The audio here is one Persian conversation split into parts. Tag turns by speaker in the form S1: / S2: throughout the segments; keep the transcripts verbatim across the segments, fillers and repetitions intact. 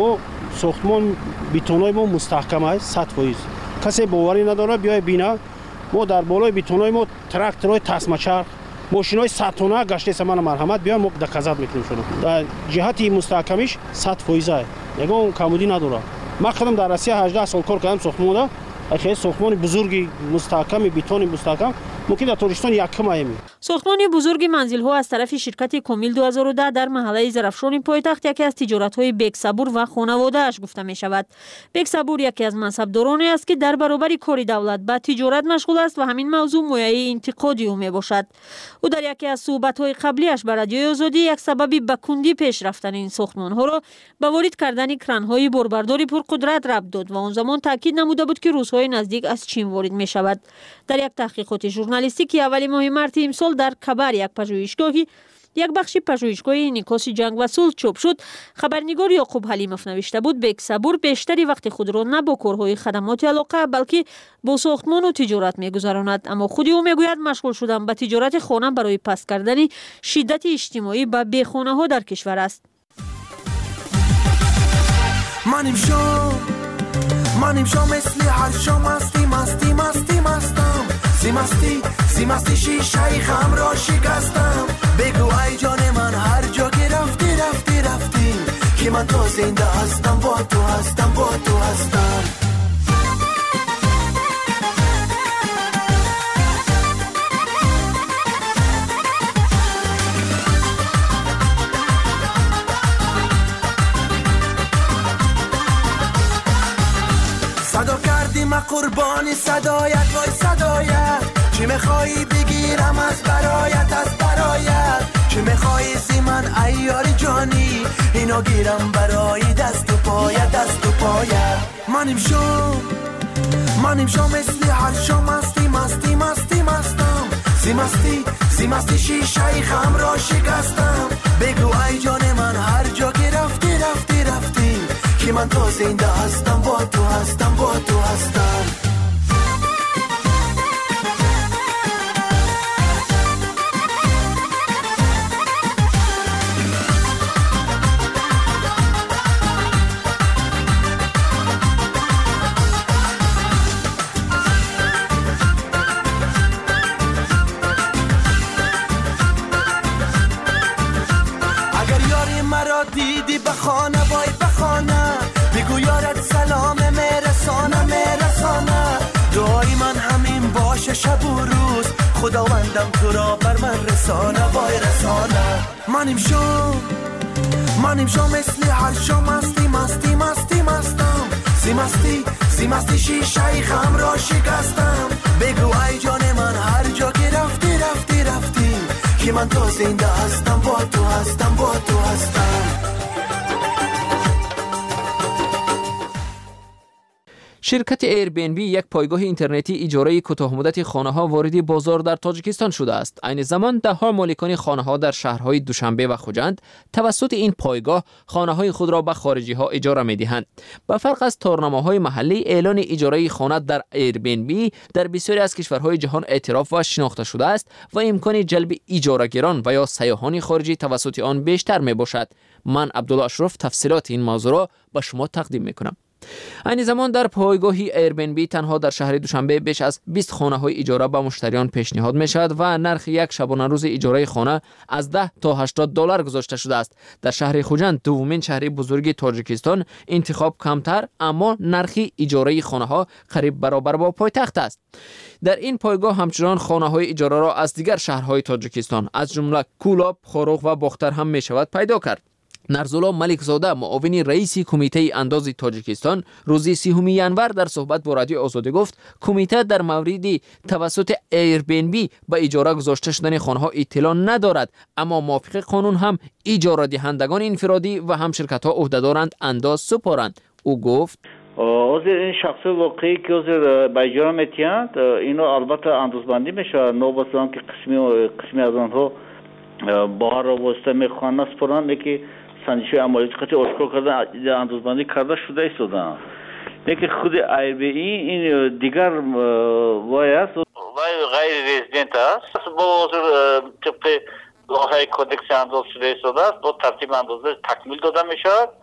S1: ما ساختمان بتونای ما مستحکم است صد درصد. کسی باوری نداره بیای بینا ما در بالای بتونای ما تراکتورهای تسمه‌چرخ ماشینای صد تونه گشته سامان مرحمت بیا ما دکازات میکنیم شما در جهتی مستحکمش صد درصد است. نگاه کمودی نداره. ما خودم در روسیه هجده سال کار کردم ساختمان دا خیلی ساختمان بزرگی مستحکم بتون مستحکم ممکن در تاجیکستان یکم ایمی.
S2: ساختمان بزرگ منزل‌ها از طرف شرکت کمیل دو هزار و ده در محله زرافشان پایتخت یکی از تجارت‌های بیگ صبور و خانواده‌اش گفته می‌شود. بیگ صبور یکی از منصبدارانی است که در برابر کار دولت با تجارت مشغول است و همین موضوع مایه انتقادی او میباشد. او در یکی از صحبت‌های قبلیش بر رادیوی آزادی یک سببی به کندی پیش رفتن این ساختمان‌ها را به وارد کردن کران‌های باربرداری پرقدرت ربط داد و آن زمان تاکید نموده بود که روزهای نزدیک از چین وارد می‌شود. در یک تحقیقات ژورنالیستیکی اولی ماه مارس امسال در کبر یک پژوهشگاهی یک بخش پژوهشگاه انعکاس جنگ و صلح چاپ شد. خبرنگار یعقوب حلیموف نوشته بود بیگ صبور بیشتری وقت خود را نه با کارهای خدمات علاقه بلکه با ساختمان و تجارت میگذراند، اما خودی او میگوید مشغول شدن به تجارت خانه برای پس کردن شدت اجتماعی به بیخانه ها در کشور است.
S3: منیم شو منیم شو مثل هر شو مستی مستی مستی مستم سی مستی سی مستی شیشه خم را شکستم بگو ای جان من هر جا که رفتی رفتی رفتی که من تو زنده هستم با تو هستم با تو هستم. صدا کردیم قربانی صدایت وای صدایت چی میخوایی بگیرم از برایت از برایت چی میخوایی سی من ایاری جانی اینو گیرم برای دست و پایت دست و پایت. منیم شو منیم شو مثل هر شو مستی مستی مستی مستم سی مستی سی مستی شیشه خم را شکستم بگو ای جان من هر جا که رفتی رفتی رفتی که من تو زنده هستم با تو هستم با تو هستم. اگر یاری مرا دیدی بخانه وای بخانه بگو یارت سلام میرسانه میرسانه دعای من همین باشه شب و روز خداوندم تو را بر من رسانه وای رسانه. منیم شو منیم شو مثل هر شو مستی مستی مستی مستم سی مستی سی مستی شیشه خم را شکستم بگو ای جان من هر جا که رفتی رفتی رفتی که من تو زنده هستم با تو هستم با تو هستم.
S4: شرکت ایر بی ان بی یک پایگاه اینترنتی اجاره کوتاه مدت خانه‌ها وارد بازار در تاجیکستان شده است. عین زمان ده‌ها مالکان خانه‌ها در شهرهای دوشنبه و خوجند توسط این پایگاه خانه‌های خود را به خارجی‌ها اجاره می‌دهند. به فرق از تورنمه‌های محلی، اعلان اجاره خانه در ایر بی ان بی در بسیاری از کشورهای جهان اعتراف و شناخته شده است و امکان جلب اجاره‌گران و یا سیاحان خارجی توسط آن بیشتر می‌باشد. من عبدالله اشرف تفصیلات این موضوع را به شما تقدیم می‌کنم. این زمان در پایگاهی ایر بی ان بی تنها در شهر دوشنبه بیش از بیست خانه های اجاره به مشتریان پیشنهاد می شود و نرخ یک شبانه روز اجاره خانه از ده تا هشتاد دلار گذاشته شده است. در شهر خوجند، دومین شهر بزرگ تاجیکستان، انتخاب کمتر اما نرخ اجاره خانه ها قریب برابر با پایتخت است. در این پایگاه همچنان خانه های اجاره را از دیگر شهرهای تاجیکستان از جمله کولاب، خاروق و باختر هم می شود پیدا کرد. نرزولا ملک زاده، معاون رئیس کمیته انداز تاجیکستان، روز سیوم ژانویه در صحبت با رادیو آزادی گفت کمیته در مورد توسط ایر بی ان بی به اجاره گذاشته شدن خانه‌ها اطلاع ندارد، اما موافق قانون هم اجاره دهندگان انفرادی و هم شرکت‌ها عهده‌دارند انداز سپارند. او گفت
S5: اوزر این شخص واقعی که اوزر به اجاره میتیند اینو البته اندازبندی میشه، نوبتان که قسمی قسمی از آنها بهار را واسطه میخوان نسپرند که سنجش عملیات قطعی اشکال کردن اندازبندی کرده شده ایستادن. لیکن خود ایر بی این دیگر وای است وای غیر رزیدنت است با طبق لاهای کودکس انداز شده ایستاده است با ترتیب اندازه تکمیل داده میشد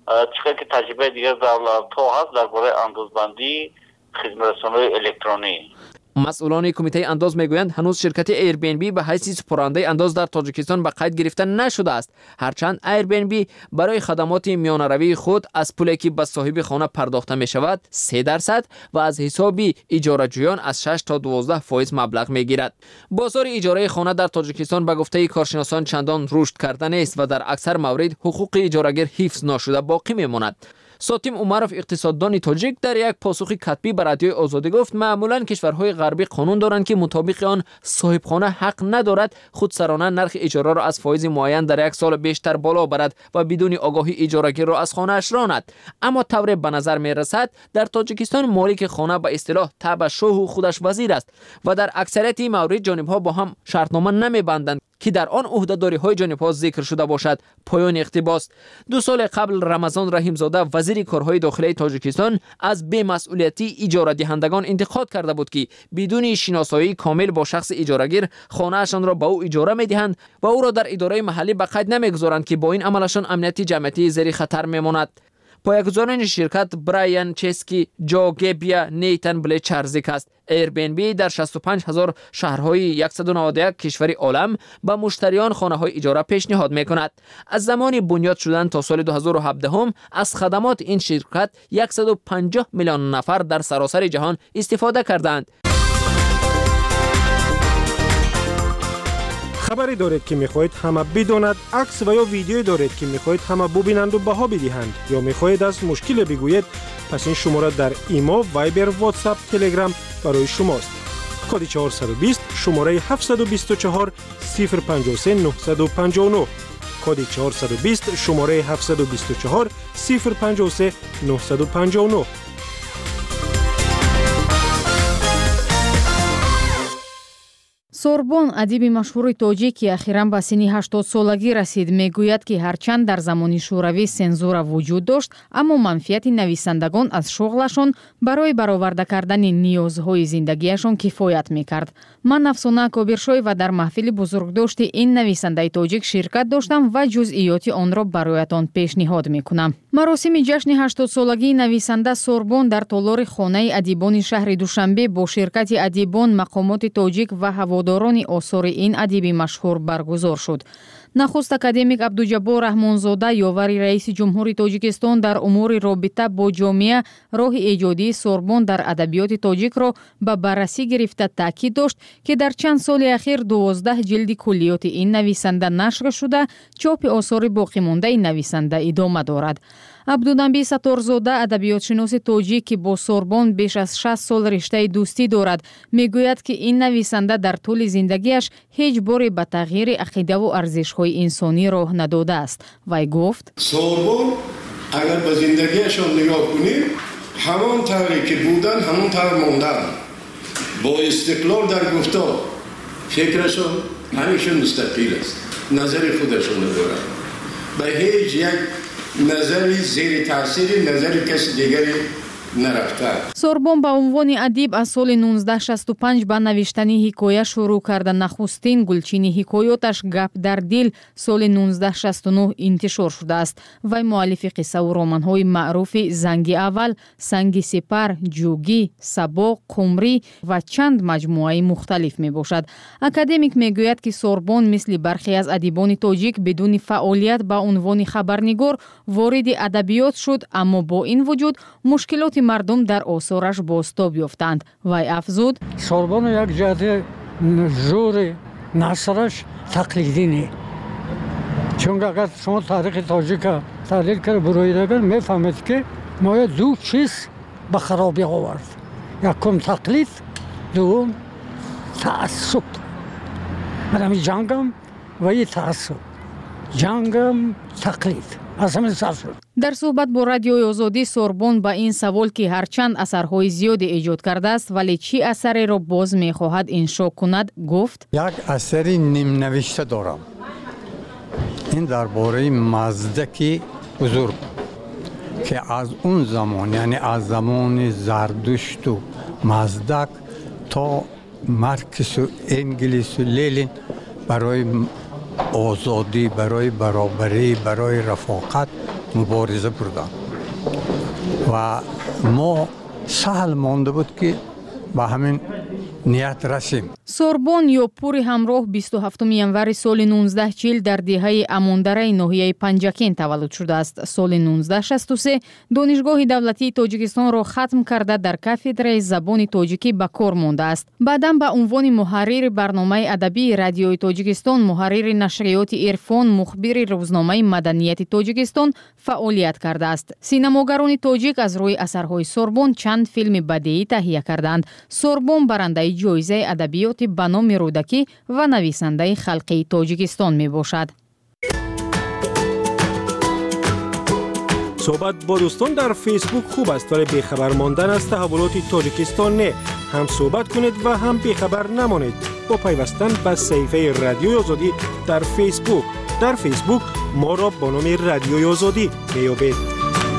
S5: چقدر که تجربه دیگر در تو هست درباره اندازبندی خدمت‌رسانی الکترونی.
S4: مسئولان کمیته انداز میگویند هنوز شرکت ایر بی ان بی به حیث سپرنده انداز در تاجیکستان به قید گرفته نشده است، هرچند ایر بی ان بی برای خدمات میانروی خود از پولی که به صاحب خانه پرداخته می شود سه درصد و از حساب اجاره‌جویان از شش تا دوازده فایز مبلغ میگیرد. بازار اجاره خانه در تاجیکستان به گفته کارشناسان چندان رشد کرده نیست و در اکثر موارد حقوق اجارهگر حفظ نشده باقی میماند. ساتیم عمرов اقتصاددان تاجیک در یک پاسخ کتبی به رادیوی آزادی گفت معمولا کشورهای غربی قانون دارند که مطابق آن صاحبخانه حق ندارد خودسرانه نرخ اجاره را از فایز معین در یک سال بیشتر بالا برد و بدون آگاهی اجارهگر را از خانه اش راند. اما طور به نظر می رسد در تاجیکستان مالک خانه به اصطلاح تبع شوه خودش وزیر است و در اکثریت موارد جانبها با هم شرطنامه نمی بندند که در آن عهده‌داری های جانبها ذکر شده باشد. پایان اقتباس. دو سال قبل رمضان رحیمزاده وزیر کارهای داخلی تاجیکستان از بی‌مسئولیتی اجاره دهندگان انتقاد کرده بود که بدون شناسایی کامل با شخص اجارهگیر خانه‌شان را به او اجاره می‌دهند و او را در اداره محلی به قید نمی‌گذارند که با این عملشان امنیت جمعیتی زیر خطر می‌ماند. پایه‌گذاران شرکت برایان چسکی، جو گبیا، نیتن بلچرزیک است. ایر بی ان بی در شصت و پنج هزار شهرهای صد و نود و یک کشور عالم به مشتریان خانه‌های اجاره پیشنهاد می‌کند. از زمان بنیاد شدن تا سال دو هزار و هفده هم از خدمات این شرکت صد و پنجاه میلیون نفر در سراسر جهان استفاده کردند.
S6: خبری دارید که میخواهید همه بداند، عکس و یا ویدیویی دارید که میخواهید همه ببینند و بها بدهند یا میخواهید از مشکل بگویید، پس این شماره در ایما، وایبر، واتساپ، تلگرام برای شماست. کد چهارصد و بیست شماره هفتصد و بیست و چهار صفر پنجاه و سه نهصد و پنجاه و نه. کد چهارصد و بیست شماره هفتصد و بیست و چهار صفر پنجاه و سه نهصد و پنجاه و نه.
S7: سوربون ادیبی مشهور توجیک که اخیراً به سن هشتاد سالگی رسید میگوید که هرچند در زمان شوروی سنزور وجود داشت اما منفیت نویسندگان از شغلشان برای برآورده کردن نیازهای زندگیشان کفایت میکرد. من افسانه کابرشوی و در محفل بزرگداشت این نویسنده توجیک شرکت داشتم و جزئیات آن را برایتان پیشنهاد میکنم. مراسم جشن هشتاد سالگی نویسنده سوربون در تالار خانه ادیبان شهر دوشنبه با شرکت ادیبان، مقامات توجیک و هواداران آثار این ادیب مشهور برگزار شد. نخست اکادمیک عبدالجبار رحمانزاده یاور رئیس جمهوری تاجیکستان در امور رابطه با جامعه راه ایجادی سوربون در ادبیات تاجیک را به بررسی گرفته تاکید داشت که در چند سال اخیر دوازده جلد کلیات این نویسنده نشر شده، چاپ آثار باقی مانده این نویسنده ادامه دارد. عبدالنبی ستارزاده ادبیات شناس تاجیک که با سوربون بیش از شصت سال رشته دوستی دارد میگوید که این نویسنده در طول زندگیش هیچ باری به تغییر عقیده و ارزش‌های انسانی راه نداده است. وی گفت
S8: سوربون اگر به زندگیشان نگاه کنیم همان طوری که بودن همان طور ماندن، با استقلال در گفتار، فکرشان همیشه مستقل است، نظر خودشان ندارند، به هیچ یک نظری زیر تاثیر نظر کسی دیگری نرفته.
S7: سوربون به عنوان ادیب از سال نوزده شصت و پنج به نوشتن حکایه شروع کرده. نخستین گلچین حکایاتش گپ در دل سال نوزده شصت و نه انتشار شده است. وی مؤلف قصه و رمان‌های معروف زنگ اول، سنگ سپر، جوگی، سبا، قمری و چند مجموعه مختلف می باشد. اکادمیک می گوید که سوربون مثل برخی از ادیبان تاجیک بدون فعالیت به عنوان خبرنگار وارد ادبیات شد، اما با این وجود مشکلات مردم در آثارش بازتاب یافتند. وی افزود
S9: سوربون یک جهت زور نثرش تقلیدی نیست، چون اگر شما تاریخ تاجیک تحلیل کرده بروید میفهمید که ما دو چیز به خرابی آورد، یکم تقلید، دوم تعصب. من جنگم و این تعصب، جنگم تقلید از همین سر شد.
S7: در صحبت با رادیوی آزادی سوربون با این سوال که هرچند اثرهای زیادی ایجاد کرده است ولی چی اثری را باز میخواهد انشا کند گفت
S10: یک اثری نیم نوشته دارم، این درباره مزدک بزرگ که از اون زمان، یعنی از زمان زردشت و مزدک تا مارکس و انگلیس و لنین برای آزادی، برای برابری، برای رفاقت مبارزه بردن و ما سهل مانده بود که با همین نیت رسیم.
S7: سوربن یا پوری همراه بیست و هفتم ینور سال نوزده چهل در دهه اماندره ناحیه پنجکین تولد شده است. سال نوزده شصت و سه دانشگاه دولتی تاجیکستان را ختم کرده در کافدرای زبان تاجیکی به کار مانده است. بعداً به عنوان محرر برنامه ادبی رادیوی تاجیکستان، محرر نشریات عرفان، مخبر روزنامه مدنیت تاجیکستان فعالیت کرده است. سینماگران تاجیک از روی اثرهای سوربن چند فیلم بدیعی تهیه کردند. سوربن برنده جایزه ادبیات به نام رودکی و نویسنده خلقی تاجیکستان می باشد.
S6: صحبت با دوستان در فیسبوک خوب است، ولی بیخبر ماندن از تحولات تاجیکستان نه. هم صحبت کنید و هم بیخبر نمانید با پیوستن به صفحه رادیوی آزادی در فیسبوک. در فیسبوک ما را با نام رادیوی آزادی میابید.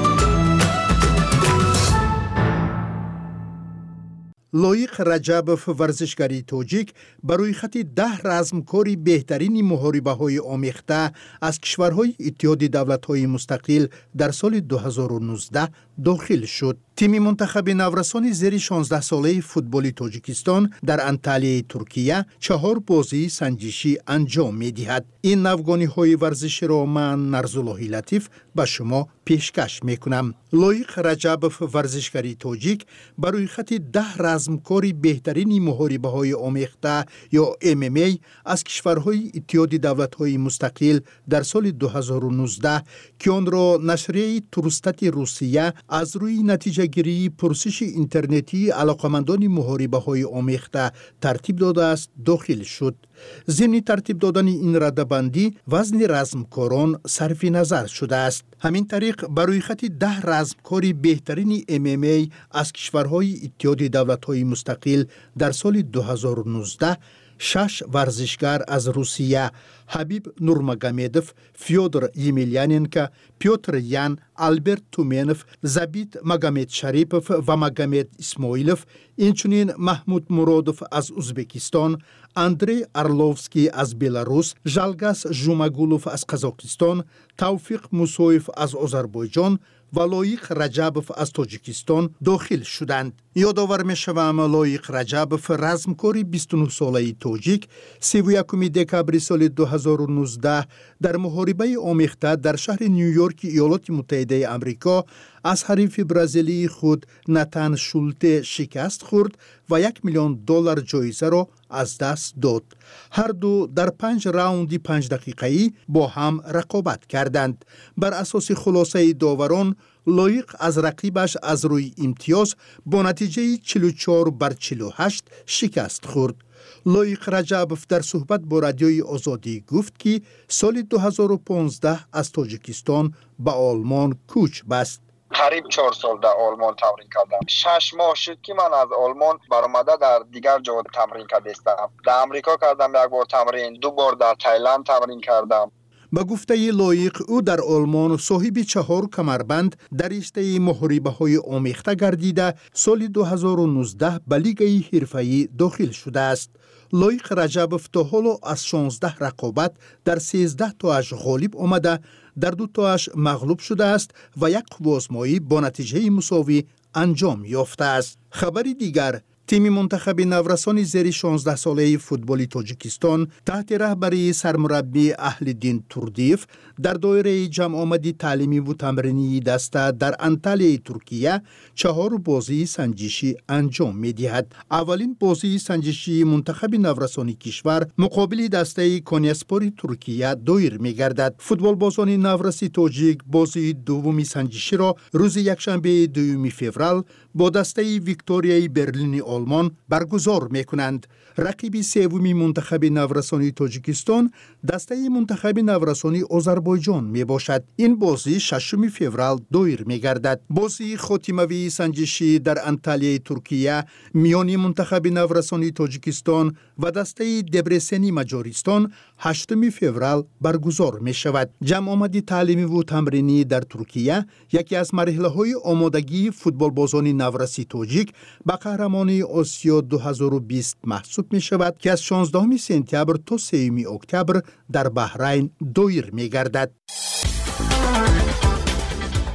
S11: لایق رجبوف ورزشکاری تاجیک برای خط ده رزمکاری بهترین محاربه‌های آمیخته از کشورهای اتحاد دولت‌های مستقل در سال دو هزار و نوزده داخل شد. تیم منتخب نورسان زیر شانزده ساله فوتبال تاجیکستان در انطالیه ترکیه چهار بازی سنجشی انجام می‌دهد. این نوگانی‌های ورزشی را من نرزالله لطیف به شما پیشکش می‌کنم. لایق رجبوف ورزشکاری تاجیک برای خط ده رزمکاری بهترین محاربه‌های آمیخته یا ام ام ای از کشورهای اتحاد دولت‌های مستقل در سال دو هزار و نوزده که آن را نشریه تورستات روسیه از روی نتیجه گیری پرسش اینترنتی علاقمندان محاربه‌های آمیخته ترتیب داده است داخل شد. ضمن ترتیب دادن این رده‌بندی وزن رزمکاران صرف نظر شده است. همین طریق برای خط ده رزمکاری بهترین ام ام ای از کشورهای اتحاد دولت‌های مستقل در سال دو هزار و نوزده شش ورزشگر از روسیه، حبیب نورمگامدوف، فیودر یمیلیاننکو، پیوتر یان، آلبرت تومنوف، زبیت مگامد شریپوف و مگامد اسماعیلوف، اینچنین محمود مرادوف از ازبکستان، اندری ارلوفسکی از بلاروس، ژالگاس ژوماگولوف از قزاقستان، توفیق موسویف از آذربایجان و لایق رجبوف از تاجیکستان داخل شدند. یادآور می‌شوم لایق رجبوف رزمکار بیست و نه ساله تاجیک سی و یکم دکبر سال دو هزار و نوزده در محاربه آمیخته در شهر نیویورک ایالات متحده آمریکا از حریف برزیلی خود ناتان شولته شکست خورد و یک میلیون دلار جایزه را از دست داد. هر دو در پنج راوند پنج دقیقه‌ای با هم رقابت کردند. بر اساس خلاصه داوران لایق از رقیبش از روی امتیاز با نتیجه چهل و چهار بر چهل و هشت شکست خورد. لایق رجبوف در صحبت با رادیوی آزادی گفت که سال دو هزار و پانزده از تاجیکستان به آلمان کوچ بست.
S12: قریب چهار سال در آلمان تمرین کردم. شش ماه شد که من از آلمان برآمده در دیگر جا تمرین کردم. در امریکا کردم یک بار تمرین، دو بار در تایلند تمرین کردم.
S11: با گفته لایق او در آلمان صاحب چهار کمربند در رشته محاربه‌های آمیخته گردیده سال دو هزار و نوزده به لیگ حرفه‌ای داخل شده است. لایق رجبوف تا حالا از شانزده رقابت در سیزده تاش غالب آمده، در دو تاش مغلوب شده است و یک قوازمایی با نتیجه مساوی انجام یافته است. خبری دیگر، تیم منتخب نورسان زیر شانزده ساله فوتبال تاجیکستان تحت رهبری سرمربی اهل‌دین توردیف در دایره جمع آمدی تعلیمی و تمرینی دسته در انطالیه ترکیه چهار بازی سنجشی انجام می‌دهد. اولین بازی سنجشی منتخب نورسانی کشور مقابل دسته کنیاسپور ترکیه دایر می‌گردد. فوتبال بازان نورسی تاجیک بازی دومی سنجشی را روز یکشنبه دوم فوریه با دسته ویکتوریای برلین آلمان برگزار می‌کنند. رقیب سومی منتخب نورسانی تاجیکستان دسته منتخب نورسانی آذربایجان می باشد. این بازی ششم فوریه دایر می گردد. بازی خاتموی سنجشی در انطالیه ترکیه میان منتخب نورسانی تاجیکستان و دسته دبرسنی مجاریستان هشتم فوریه برگزار می شود. جمع آمدی تعلیمی و تمرینی در ترکیه یکی از مرحله های آمادگی فوتبال بازان نورسی تاجیک به قهرمانی آسیا دو هزار و بیست محسوب می شود که از شانزدهم سپتامبر تا سوم اکتبر در بحرین دایر می گردد.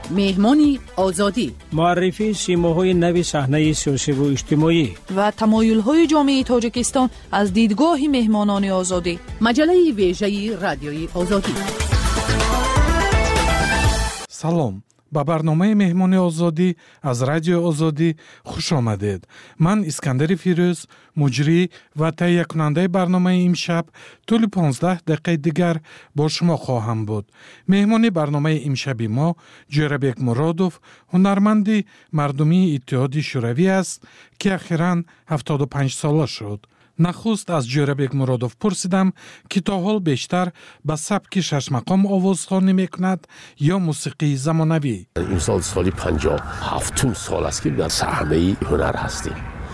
S13: مهمانی آزادی،
S14: معرفی سیماهای نوی صحنه سیاسی و اجتماعی
S13: و تمایل‌های جامعه تاجیکستان از دیدگاه مهمانان آزادی. مجله ویژه رادیوی آزادی.
S15: سلام، با برنامه مهمانی آزادی از رادیو آزادی خوش آمدید. من اسکندر فیروز، مجری و تهیه کننده برنامه امشب طول پانزده دقیقه دیگر با شما خواهم بود. مهمانی برنامه امشبی ما جورابک مرادوف، هنرمندی مردمی اتحاد شوروی است که اخیراً هفتاد و پنج ساله شد. نخست از جورابک مرادوف پرسیدم که تا حال بیشتر به سبک شش مقام آوازخوانی میکند یا موسیقی زمانوی.
S16: این سال سالی پنجاه هفتم سال است که در صحنه هنر هستیم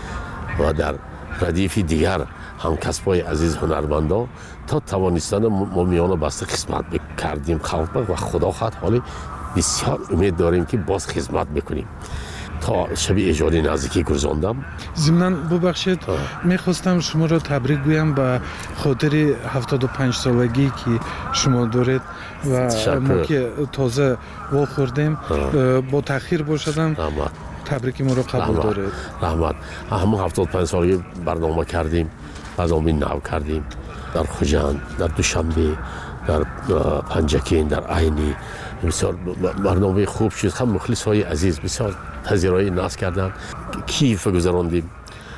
S16: و در ردیف دیگر هم کسبای عزیز هنرمندا تا توانستن ما میان بسته خدمت کردیم خلق و خدا خواهد حالی بسیار امید داریم که باز خدمت بکنیم. تا شب اجاره نزدیکی گذراندم.
S15: ضمناً ببخشید میخواستم شما را تبریک گویم به خاطر هفتاد و پنج سالگی که شما دارید و ما که تازه وا خوردیم با تأخیر باشدم. تبریک ما را قبول دارید.
S16: رحمت. همون هفتاد و پنج سالگی برنامه کردیم، برنامه نو کردیم در خوجند، در دوشنبه، در پنجکین، در عینی. بسیار برنامه خوب شد. هم مخلص های عزیز بسیار تذیرایی ناز کردن. کیف گذراندیم،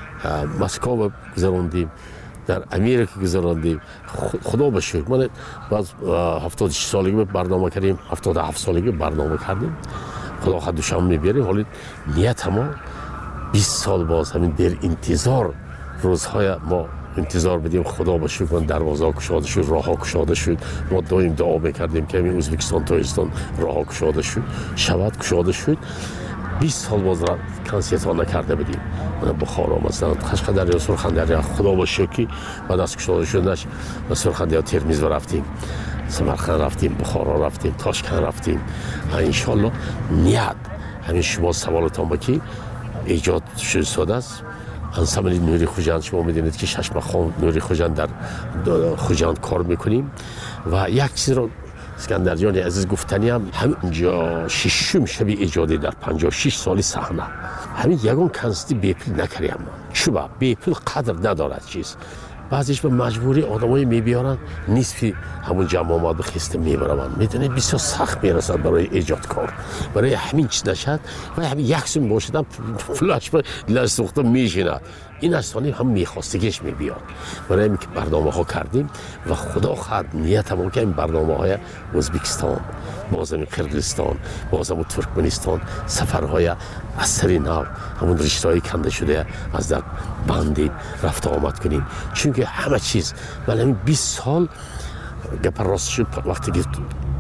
S16: مسکو گذراندیم، در امریکا گذراندیم. خدا بشکر من باز هفتاد و شش سالگی برنامه کردیم، هفتاد و هفت سالگی برنامه کردیم. خدا خود دوشنبه میبریم. حالی نیت ما بیست سال باز همین در انتظار روزهای ما انتظار بدیم. خدا بشکر من دروازه گشاده شد، راه ها گشاده شد. ما دائم دعا میکردیم که همین ازبکستان تاجیکستان راه ها گشاده شد، شود گشاده شد. بیست سال باز را کنسرت ها نکرده بدیم. من بخارا مثلا قشقدر سرخندری خدا بشکر بعد از گشاده شدنش به سرخندری ترمیز رفتیم، سمرقند رفتیم، بخارا رفتیم، تاشکند رفتیم. ان شاء الله نیت همین شما سوالتان بکی ایجاد شده است. انسامبل نوری خوجند شما میدونید که شش مقام نوری خوجند در خوجند کار میکنیم و یک چیز رو اسکندر جان عزیز گفتنی هم همینجا ششم شب ایجادی در پنجاه و شش سالی صحنه همین یگان کنستی بیپل نکردیم. چوبا بیپل قدر ندارد چیز. بعضیش به مجبوری آدمایی میبیارن نصفی همون جمع آمد بخسته میبرن. میدونید بسیار سخت میرسد برای ایجاد کار. برای همین چیز نشد و همین یک سوم باشدم فلاش به لسوخته میشینه. این اصلا هم میخواستگیش میبیاد. برای همین که برنامه ها کردیم و خدا خواهد نیت همون که این برنامه های ازبکستان، بازم قرقیزستان، بازم ترکمنستان، سفرهای اثری نو همون رشته‌های کنده شده از در بندی رفت آمد کنیم. چون که همه چیز من همین بیست سال گپ راست شد وقتی که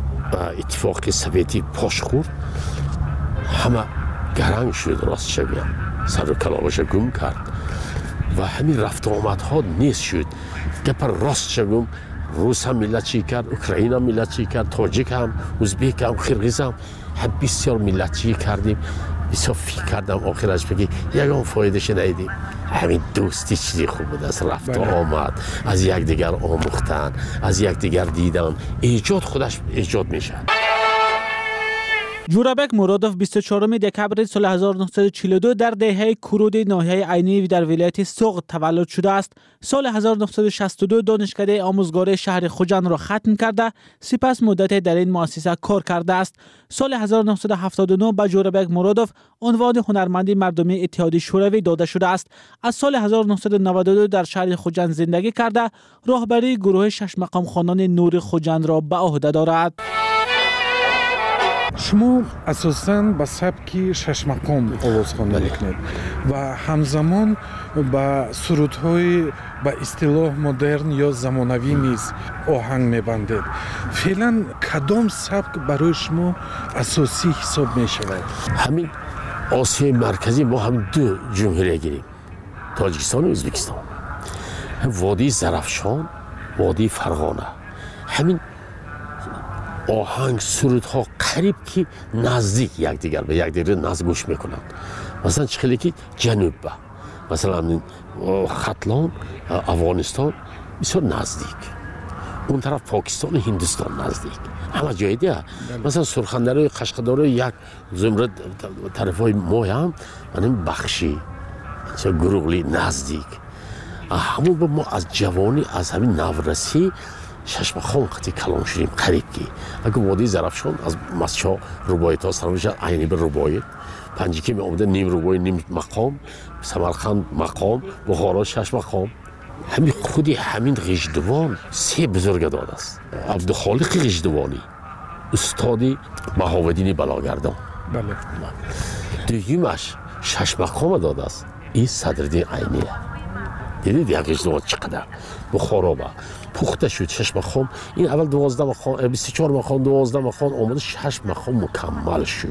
S16: اتفاق سویتی پاش خورد همه گرنگ شد. راست شدیم سر و کلاهش گم کرد و همین رفت آمد ها نیست شد. گپ راست شدم روس هم ملت چی کرد، اوکراین هم ملت چی کرد، تاجیک هم، ازبک هم، قرقیز هم هم بسیار ملت چی کردیم. بسیار فکر کردم آخرش بگی یکان فایدهش ندیدیم. همین دوستی چیزی خوب بود از رفت آمد، از یک دیگر آموختن، از یک دیگر دیدن. ایجاد خودش ایجاد میشه.
S17: جورابک مرادوف بیست و چهارم دکبر سال هزار و نهصد و چهل و دو در دهه کرود ناحیه عینی در ولایت سوغد تولد شده است. سال هزار و نهصد و شصت و دو دانشکده آموزگار شهر خوجند را ختم کرده، سپس مدت در این مؤسسه کار کرده است. سال هزار و نهصد و هفتاد و نه به جورابک مرادوف عنوان هنرمندی مردمی اتحاد شوروی داده شده است. از سال هزار و نهصد و نود و دو در شهر خوجند زندگی کرده، راهبری گروه شش مقام خوانان نور خوجند را به عهده دارد.
S15: شما اساساً به سبک شش مقام آوازخوانی میکنید و همزمان با سرودهای به اصطلاح مدرن یا زمانوی نیز آهنگ میبندید. فعلا کدام سبک برای شما اساسی حساب میشود؟
S16: همین آسیای مرکزی ما همین دو جمهوری گیریم، تاجیکستان و ازبکستان. وادی زرافشان، وادی فرغانه. همین آهنگ سرودها قریب که نزدیک یک دیگر به یک دیگر نزدیک گوش میکنند. مثلا چخیلی که جنوب با مثلا ختلان افغانستان بسیار نزدیک، اون طرف پاکستان و هندوستان نزدیک. همه جای دیگه مثلا سرخندرای قشقدارای یک زمره طرفای ما هم من بخشی چه گروغلی نزدیک همون به ما از جوانی از همین نورسی ششم خان خطی کلان شدیم قریب کی اگه وادی زرفشان از مسچا روبایت ها سرمش عینی به روبایت پنجکی می آمده نیم روبای نیم مقام سمرقند مقام بخارا شش مقام همین خودی همین غیجدوان سه بزرگ داده است عبدالخالق غیجدوانی استادی بهاودین بلاگردان
S15: بله
S16: دویمش شش مقام داده است این صدرالدین عینیه دیدید یک غیجدوان چقدر بخارا با پخته شد شش مقام این اول دوازده مقام بیست و چهار مقام دوازده مقام آمده شش مقام مکمل شد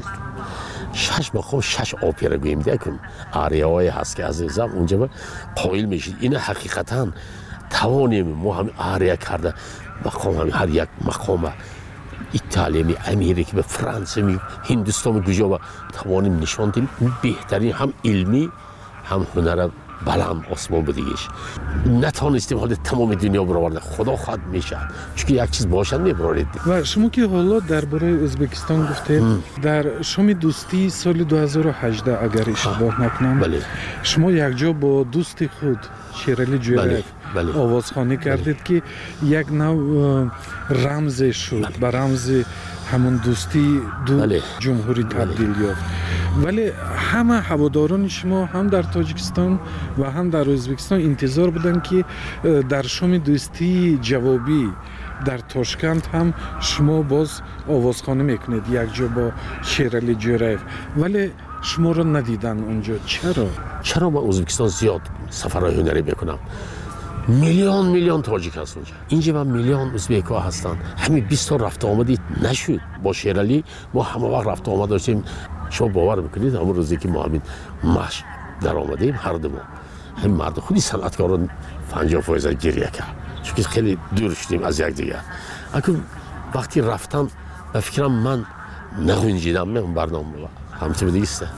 S16: شش مقام شش آپیره گوییم دیگه کن آریاهای هست که عزیزم اونجا قائل میشید این حقیقتا توانیم ما هم آریا کرده مقام هم هر یک مقام ایتالیا می امریکا به فرانسه می هندوستان می کجا با توانیم نشان دیم بهترین هم علمی هم هنر بلند آسمان بدیگش نتانستیم حال تمام دنیا برآورده خدا خواهد میشه چون یک چیز باشد میبرارید
S15: و شما که حالا درباره ازبکستان گفتید در شام دوستی سال دو هزار و هجده اگر اشتباه نکنم
S16: بله.
S15: شما یک جا با دوست خود شیرالی جویرف
S16: بله.
S15: آوازخوانی کردید که یک نوع رمز شد به رمز همون دوستی دو
S16: بله.
S15: جمهوری تبدیل یافت ولی همه هواداران شما هم در تاجیکستان و هم در ازبکستان انتظار بودن که در شام دوستی جوابی در تاشکند هم شما باز آوازخوانی میکنید یک جا با شیرالی جویرف ولی شما رو ندیدن اونجا چرا؟
S16: چرا من ازبکستان زیاد سفرهای هنری میکنم میلیون میلیون تاجیک هست اونجا اینجا من میلیون ازبک ها هستن همین بیست تا رفت آمدی نشد با شیرالی ما همه وقت رفت آمد داشتیم شما باور میکنید همون روزی که ما همین مشق در آمدیم هر دو ما هم مرد خودی صنعتکاران پنجاه فایز گریه کرد چون که خیلی دور شدیم از یک دیگر اگه وقتی رفتم به فکرم من نگنجیدم من برنامه همچه دیگه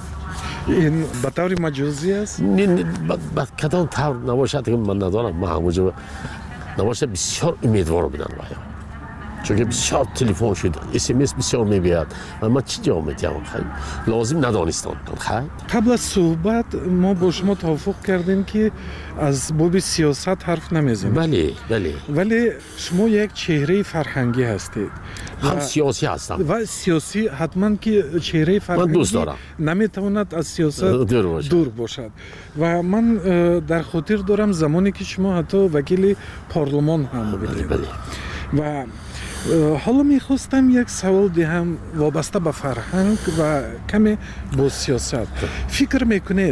S15: این به طور مجازی است؟
S16: نه نه با کدام طور نباشد که من ندارم من همونجا نباشد بسیار امیدوار بودن باید چون که بسیار تلفن شد اس ام اس بسیار میبید و من چی جواب میدم لازم ندانستم خیر
S15: قبل از صحبت ما با شما توافق کردیم که از باب سیاست حرف نمیزنیم
S16: بله بله
S15: ولی شما یک چهره فرهنگی هستید
S16: هم سیاسی هستم
S15: و سیاسی حتما که چهره فرهنگی
S16: من دوست دارم
S15: نمیتواند از سیاست
S16: دور باشد.
S15: دور باشد و من در خاطر دارم زمانی که شما حتی وکیل پارلمان هم بودید
S16: بله.
S15: و حالا میخواستم یک سوال دهم وابسته به فرهنگ و کمی با سیاست فکر میکنید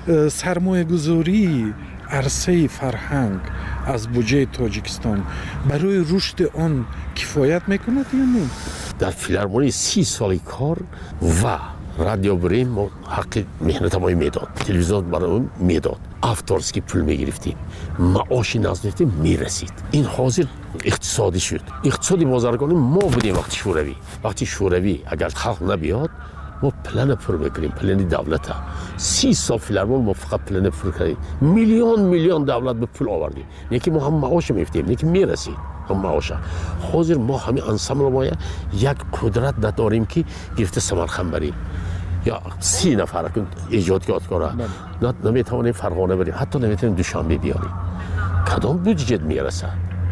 S15: سرمایه گذاری عرصه فرهنگ از بودجه تاجیکستان برای رشد آن کفایت میکند یا نه؟
S16: در فیلارمونی سی سالی کار و رادیو بریم ما حق مهنت ما میداد تلویزیون برای میداد افتارسکی پول میگرفتیم معاشی ناز میگرفتیم میرسید این حاضر اقتصادی شد اقتصادی بازرگانی ما بودیم وقتی شوروی وقتی شوروی اگر خلق نبیاد ما پلن پر میکنیم پلن دولت ها سی سال فیلارمون ما فقط پلن پر کردیم میلیون میلیون دولت به پول آوردیم یکی ما هم معاش میگرفتیم یکی میرسید هم معاشه حاضر ما همین انسامبل باید یک قدرت نداریم که گرفته سمرقند بریم یا سی نفر که ایجادگاه نه نمیتوانیم فرغانه بریم حتی نمیتونیم دوشنبه بیاریم کدام بودجه میرسه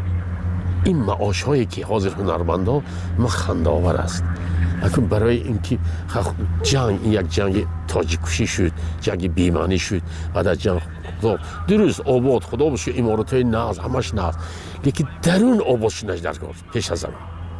S16: این معاش هایی که حاضر هنرمندا ما خنده آور است اکنون برای اینکه جنگ این یک جنگ تاجیک کشی شد جنگ بیمانی شد بعد از جنگ خدا درست آباد خدا بشه امارات های ناز همش ناز لیکن درون آباد شدنش در کار پیش از زمان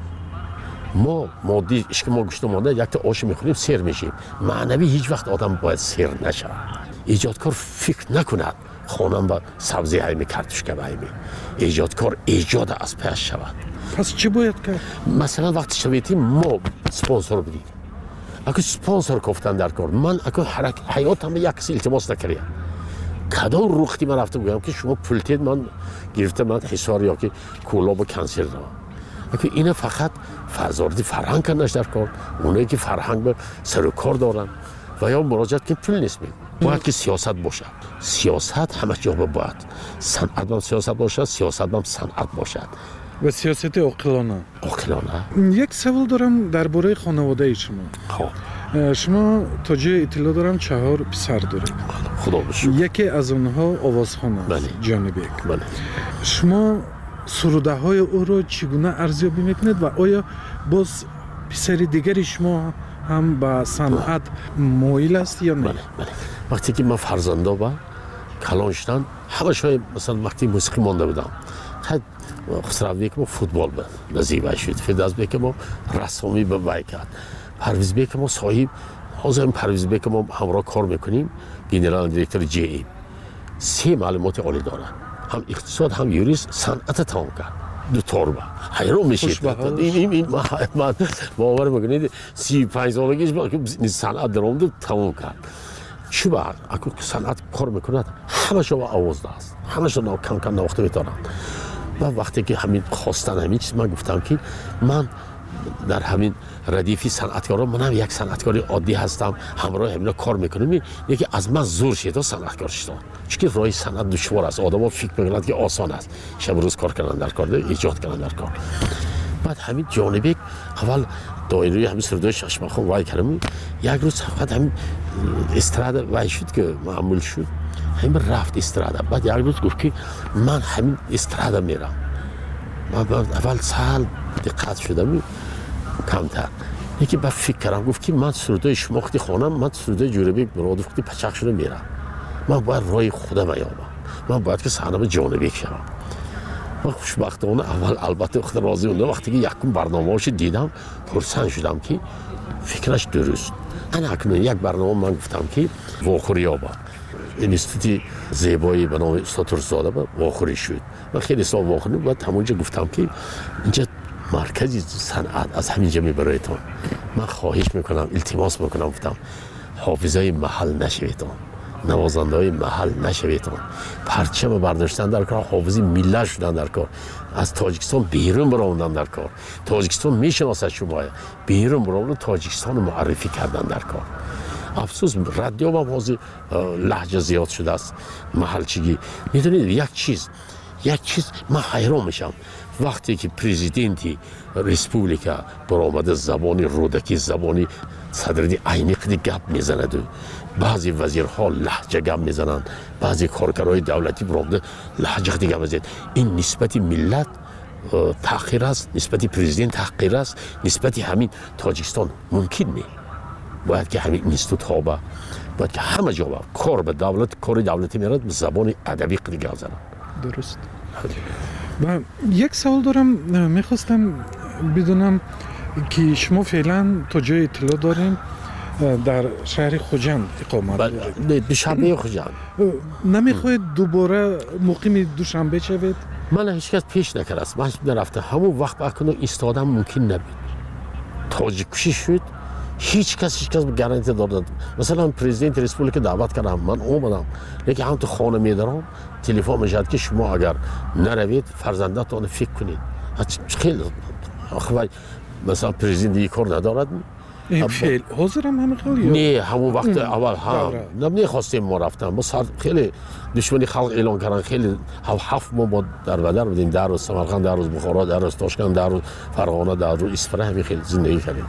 S16: ما مادی اشک ما گوشت مانده یک تا آش میخوریم سیر میشیم معنوی هیچ وقت آدم باید سیر نشه ایجادکار فکر نکند خانم با سبزی هایمی کارتوشکا هایمی ایجادکار ایجاد از پیش شود
S15: پس چی باید کرد؟
S16: مثلا وقتی شویدیم ما سپانسر بدیم اگه سپانسر کفتن در کار من اگه حرک حیات هم یک کسی التماس نکریم کدام رختی من رفته بگم که شما پولتید من گرفته من حسار یا که کولا با کنسر دارم اگه اینه فقط فرزاردی فرهنگ کردنش در کار اونایی که فرهنگ به سر و کار دارن و یا مراجعت که پول نیست میگم باید که سیاست باشه سیاست همه جا باید صنعت هم سیاست باشد سیاست هم صنعت باشد
S15: و سیاست عاقلانه.
S16: عاقلانه.
S15: یک سوال دارم درباره خانواده شما.
S16: خب
S15: شما تا جای اطلاع دارم چهار پسر دارید.
S16: خدا بشکر.
S15: یکی از اونها آوازخوان است. جانبیک.
S16: بله.
S15: شما سروده های او را چگونه ارزیابی میکنید و آیا باز پسر دیگری شما هم به صنعت مایل است یا نه؟
S16: بله بله. وقتی که من فرزندا با کلان شدن همه شوی مثلا وقتی موسیقی مانده بودم خیلی خسرو بیک ما فوتبال به نزیبه شد فیداز بیک ما رسمی به وای کرد پرویز بیک ما صاحب حاضر پرویز بیک ما همراه کار میکنیم گنرال دیرکتور جی ای سه معلومات عالی داره هم اقتصاد هم یوریست صنعت تمام کرد دو توربه حیران میشید این این من باور میکنید سی و پنج سالگیش با صنعت درآمد تمام کرد چی بر اگه صنعت کار میکند همه شما آواز دست همه شما کم کم نواخته میتونن و وقتی که همین خواستن همین چیز من گفتم که من در همین ردیفی صنعتکارا منم یک صنعتکاری عادی هستم همراه همینا کار میکنم یکی از من زور شد تا صنعتکار شدم چون که راه صنعت دشوار است آدم‌ها فکر میکنند که آسان است شب روز کار کردن در کار ایجاد کردن در کار بعد همین جانبی اول دایره همین سردای ششمخان وای کردم یک روز فقط همین استراده وای شد که معمول شد همین رفت استراده بعد یک روز گفت که من همین استراده میرم من اول سال دقت شدم کمتر یکی با فکر کردم گفت که من سردای شماختی خانم من سردای جوربی برادر وقتی پچق شده میرم من باید رای خودم ایامم من باید که صحنه جانبی شوم من خوشبختانه اول البته خود راضی موندم وقتی که یکم برنامه‌اش دیدم خرسند شدم که فکرش درست انا اکنون یک برنامه من گفتم که واخوری آبا انستیتوت زیبایی به نام استاد ترسزاده با واخوری شد من خیلی سال واخوری بعد همونجا گفتم که اینجا مرکزی صنعت از همینجا میبرایتون من خواهش میکنم التماس میکنم گفتم حافظای محل نشویتون نوازنده های محل نشویتون پرچم برداشتن در کار حافظی ملت شدن در کار از تاجیکستان بیرون براوندن در کار تاجیکستان میشناسد شما بیرون براوندن تاجیکستان معرفی کردن در کار افسوس رادیو هم حاضر لهجه زیاد شده است محلچگی میدونید یک چیز یک چیز من حیران میشم وقتی که پرزیدنتی ریسپوبلیکا برآمده زبانی رودکی زبانی صدری عینی قدی گپ میزند بعضی وزیرها لهجه گپ میزنند بعضی کارگرای دولتی برآمده لهجه قدی گپ میزنند این نسبت ملت تحقیر است نسبت پرزیدنت تحقیر است نسبت همین تاجیکستان ممکن نیست باید که همین اینستیتوت ها با باید که همه جا با کار به دولت کار دولتی میرد به زبان ادبی قدی گپ زنند
S15: درست و یک سوال دارم میخواستم بدونم که شما فعلا تا جای اطلاع داریم در شهر خوجند اقامت
S16: دارید دوشنبه خوجند
S15: نمیخواید دوباره مقیم دوشنبه شوید؟
S16: من هیچ کس پیش نکرده است من نرفته همون وقت بکنم ایستادم ممکن نبود تاجیک کشی شد هیچ کس هیچ کس گارانتی داد مثلا پرزیدنت ریسپوبلیک دعوت کردم من اومدم لیکن هم تو خانه میدارم تلفن میشد که شما اگر نروید فرزندتون فکر کنید خیلی آخه مثلا پرزیدنت یک کار ندارد
S15: این فعل حاضرم همه خیلی
S16: نه همون وقت اول هم نمیخواستیم ما رفتم ما خیلی دشمنی خلق اعلان کردن خیلی هفت ما با در بدر بودیم در روز سمرقند در روز بخارا در روز تاشکند در روز فرغانه در روز اصفهان همین خیلی زندگی کردیم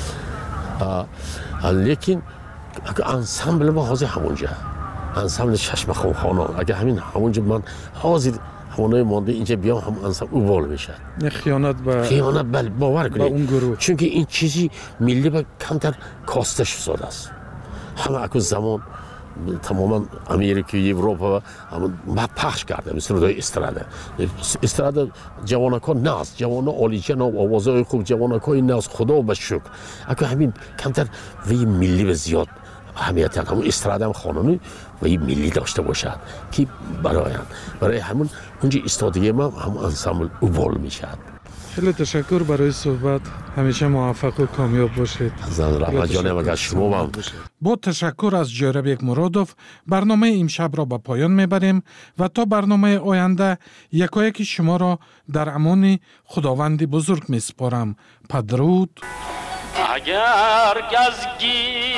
S16: لیکن انسامبل ما حاضر همونجا انسامبل ششمخان خانان اگه همین همونجا من حاضر همونای مانده اینجا بیام هم انسامبل اوبال میشه
S15: خیانت به
S16: خیانت بل باور کنید
S15: اون گروه
S16: چون که این چیزی ملی با کمتر کاستش شده است همه اکو زمان تماما امریکا اروپا ما پخش کردیم سرودای استراده استراده جوانکان ناز جوانا عالیجان و آوازهای خوب جوانکای ناز خدا به شکر اگه همین کمتر وی ملی به زیاد اهمیت همون استراده هم خانونی و این ملی داشته باشد که برای برای همون اونجا استادگی ما هم انسامبل اوبال میشد
S15: خیلی تشکر برای صحبت همیشه موفق و کامیاب باشید
S16: زن رحمت جانم اگر شما هم
S15: با تشکر از جوربیک مرادوف برنامه امشب را به پایان میبریم و تا برنامه آینده یکایک شما را در امان خداوند بزرگ میسپارم پدرود
S18: اگر گزگیر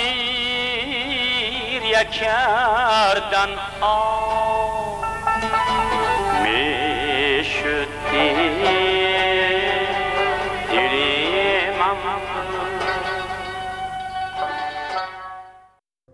S18: کردن آ میشد